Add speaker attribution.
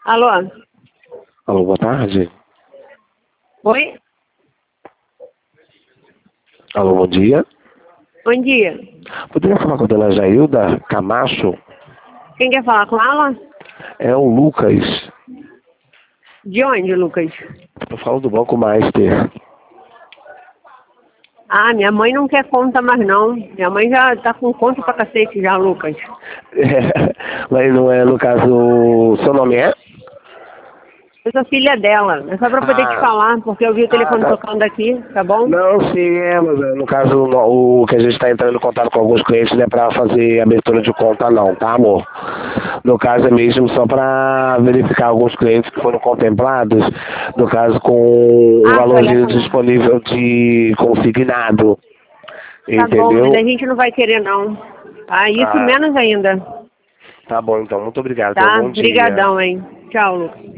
Speaker 1: Alô?
Speaker 2: Alô, boa tarde.
Speaker 1: Oi?
Speaker 2: Alô, bom dia.
Speaker 1: Bom dia.
Speaker 2: Poderia falar com a dona Jailda Camacho?
Speaker 1: Quem quer falar com ela?
Speaker 2: É o Lucas.
Speaker 1: De onde, Lucas?
Speaker 2: Eu falo do Banco Master.
Speaker 1: Ah, minha mãe não quer conta mais não. Minha mãe já tá com conta pra cacete já, Lucas.
Speaker 2: Mas não é, no caso, seu nome é?
Speaker 1: Eu sou filha dela. É só pra poder te
Speaker 2: Ah,
Speaker 1: falar, porque eu vi o telefone
Speaker 2: tá.
Speaker 1: tocando aqui, tá bom?
Speaker 2: Não, sim, mas no caso, o que a gente está entrando em contato com alguns clientes não é para fazer abertura de conta não, tá, amor? No caso é mesmo só para verificar alguns clientes que foram contemplados, no caso com o
Speaker 1: Ah, foi olhar
Speaker 2: valorzinho
Speaker 1: com ela.
Speaker 2: disponível de consignado,
Speaker 1: Tá bom, mas a
Speaker 2: entendeu?
Speaker 1: gente não vai querer não. Ah, isso
Speaker 2: Ah,
Speaker 1: menos ainda.
Speaker 2: tá bom então, muito obrigado, tenha um
Speaker 1: Tá?
Speaker 2: bom dia.
Speaker 1: Obrigadão, hein? Tchau, Lucas.